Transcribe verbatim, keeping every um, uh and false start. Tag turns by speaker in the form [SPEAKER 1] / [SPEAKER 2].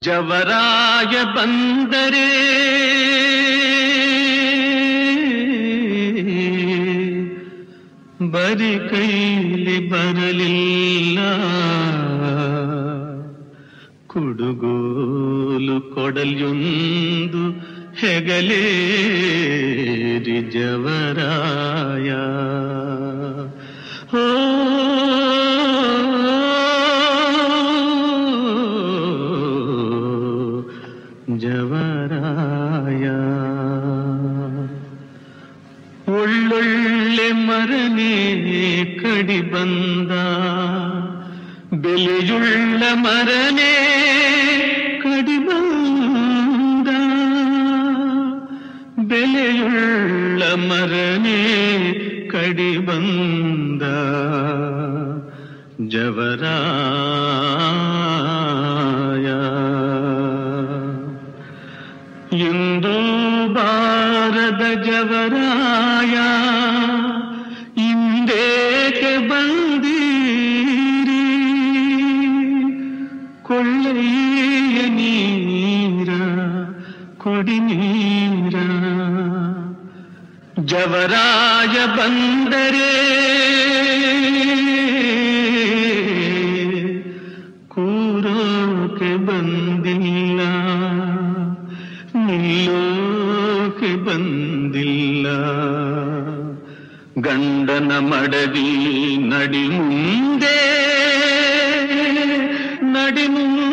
[SPEAKER 1] ಜವರಾಯ ಬಂದರೆ ಬರಿ ಕೈಲಿ ಬರಲಿಲ್ಲ, ಕುಡುಗೋಲು ಕೊಡಲ್ಯೊಂದು ಹೆಗಲೇರಿ ಜವರಾಯ. ಓ ಜವರಾಯ, ಒಳ್ಳೊಳ್ಳೆ ಮರನೇ ಕಡಿ ಬಂದ, ಬೆಲೆಯುಳ್ಳ ಮರನೇ ಕಡಿ ಬಂದ, ಬೆಲೆಯುಳ್ಳ ಮರನೇ ಕಡಿ ಬಂದ ಜವರಾಯ. ಇಂದು ಬಾರದ ಜವರಾಯ, ಇಂದೇಕೆ ಬಂದೀರಿ, ಕೊಳ್ಳೆಯ ನೀರ ಕೊಡಿ ನೀರ. ಜವರಾಯ ಬಂದರೆ ಕೂರೋಕೆ ಬಂದಿಲ್ಲ, ನಿಲ್ಲೋಕೆ ಬಂದಿಲ್ಲ. ಗಂಡನ ಮಡದಿ ನಡಿ ಮುಂದೆ, ನಡಿ ಮುಂದೆ